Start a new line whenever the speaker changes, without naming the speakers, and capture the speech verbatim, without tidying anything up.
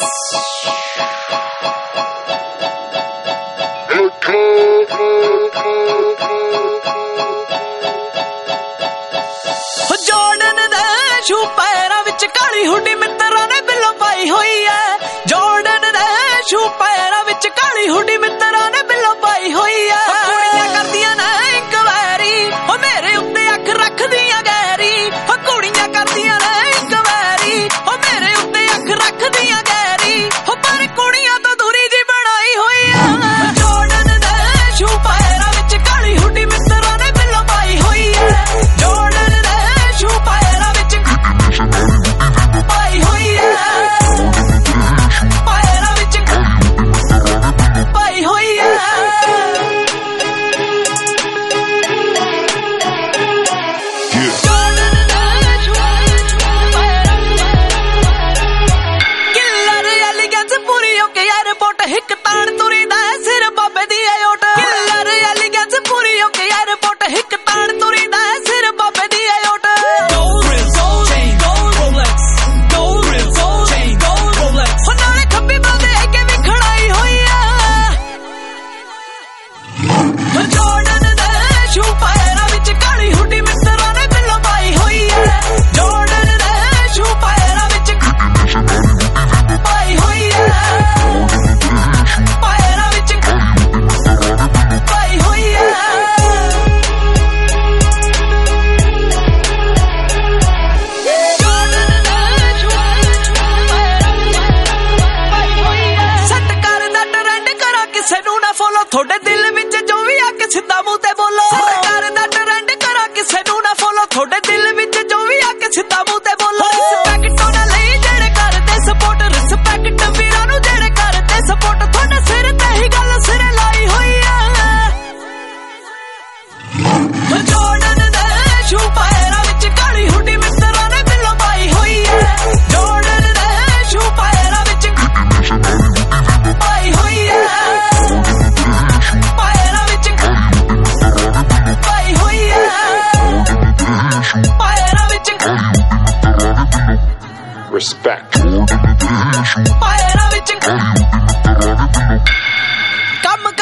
ਜੋੜਨ ਦੇ ਸ਼ੂ ਪੈਰਾਂ ਵਿੱਚ ਕਾਲੀ ਹੁੱਡੀ ਮਿੱਤਰਾਂ ਨੇ ਬਿੱਲੋ ਪਾਈ ਹੋਈ ਐ। ਜੋੜਨ ਦੇ ਸ਼ੂ ਪੈਰਾਂ ਵਿੱਚ ਕਾਲੀ ਹੁੱਡੀ ਮਿੱਤਰਾਂ ਨੇ ਬਿੱਲੋ ਪਾਈ ਹੋਈ ਐ। ਕੁੜੀਆਂ ਕਰਦੀਆਂ ਨੇ ਇਨਕੁਆਇਰੀ ਹੋ ਮੇਰੇ ਉੱਤੇ ਅੱਖ ਰੱਖਦੀਆਂ ਗੈਰੀ। ਹੋ ਕੁੜੀਆਂ ਕਰਦੀਆਂ ਨੇ ਇਨਕੁਆਇਰੀ ਹੋ ਮੇਰੇ ਉੱਤੇ ਅੱਖ ਰੱਖਦੀਆਂ ਗੈਰੀ। ਹੋ ਪਰ ਕੁੜੀਆਂ ਤੋਂ ਦੂਰੀ ਜੀ ਬਣਾਈ ਹੋਈ ਐ। ਜੋੜਨ ਦੇ ਸ਼ੂ ਪੈਰਾਂ ਵਿੱਚ ਕਾਲੀ ਹੁੱਡੀ ਮਿੱਤਰਾਂ ਨੇ ਬਿੱਲੋ ਪਾਈ ਹੋਈ ਐ। ਜੋੜਨ ਦੇ ਸ਼ੂ ਪੈਰਾਂ ਵਿੱਚ ਪਾਈ ਹੋਈ ਐ। ਪੈਰਾਂ ਵਿੱਚ ਪਾਈ ਹੋਈ ਐ। ਕਿੱਲਰ ਐਲੀਗੈਂਸ ਪੂਰੀ ਹੋ ਕੇ 에어ਪੋਰਟ ਹਿੱਕ ਤਾਣ ਤੁਰੀ ਦਾ ਸਿਰ ਬਾਬੇ ਦੀ ਓਟ। ਕਿੱਲਰ ਐਲੀਗੈਂਸ ਪੂਰੀ ਹੋ ਕੇ 에어ਪੋਰਟ ਹਿੱਕ ਤਾਣ ਤੁਰੀ ਦਾ ਸਿਰ ਬਾਬੇ ਦੀ ਓਟ। ਨਾਲੇ ਖੱਬੀ ਬੰਦੇ ਆ ਕੇ ਵੀ ਖੜਾਈ ਹੋਈ ਆ। ਜੋੜਨ ਦੇ ਸ਼ੂ ਪੈਰਾਂ ਵਿੱਚ ਕਾਲੀ ਹੁੱਡੀ ਮਿੱਤਰਾਂ ਨੇ ਬਿੱਲੋ ਪਾਈ ਹੋਈ ਐ। ਜੋੜਨ ਦੇ ਸ਼ੂ ਪੈਰਾਂ ਵਿੱਚ ਪਾਈ ਹੋਈ ਐ। ਪੈਰਾਂ ਵਿੱਚ ਪਾਈ ਹੋਈ ਐ। ਸੱਟ ਕਰਦਾ ਟਰੈਂਡ ਕਰਾਂ ਕਿਸੇ ਨੂੰ ਨਾ ਫੋਲੋ ਤੁਹਾਡੇ ਦਿਲ ਵਿੱਚ ਜੋ ਵੀ ਆ ਕੇ ਸਿੱਧਾ ਮੂੰਹ ਤੇ ਬੋਲੋ। ਸੱਟ ਕਰਦਾ ਟਰੈਂਡ ਕਰਾਂ ਕਿਸੇ ਨੂੰ ਨਾ ਫੋਲੋ ਤੁਹਾਡੇ ਦਿਲ ਵਿੱਚ ਜੋ ਵੀ ਆ ਕੇ ਸਿੱਧਾ ਮੂੰਹ ਤੇ ਬੋਲੋ। ਰਿਸਪੈਕਟ ਉਹਨਾਂ ਲਈ ਜਿਹੜੇ ਕਰਦੇ ਸਪੋਰਟ ਰਿਸਪੈਕਟ ਵੀਰਾਂ ਨੂੰ ਜਿਹੜੇ ਕਰਦੇ ਸਪੋਰਟ ਤੁਹਾਡੇ ਸਿਰ ਤੇ ਹੀ ਗੱਲ ਸਿਰੇ ਲਾਈ ਹੋਈ ਐ। ਜੋੜਨ ਦੇ ਸ਼ੂ ਪੈਰਾਂ ਵਿੱਚ ਕਾਲੀ ਹੁੱਡੀ ਮਿੱਤਰਾਂ ਨੇ ਬਿੱਲੋ ਪਾਈ ਹੋਈ ਐ। ਜੋੜਨ ਦੇ ਸ਼ੂ ਪੈਰਾਂ ਵਿੱਚ ਪਾਈ ਹੋਈ ਐ। ਪੈਰਾਂ ਵਿੱਚ ਪਾਈ ਹੋਈ ਐ। ਪੈਰਾਂ ਵਿੱਚ
Respect.
ਪੈਰਾਂ ਵਿੱਚ ਕੰਮ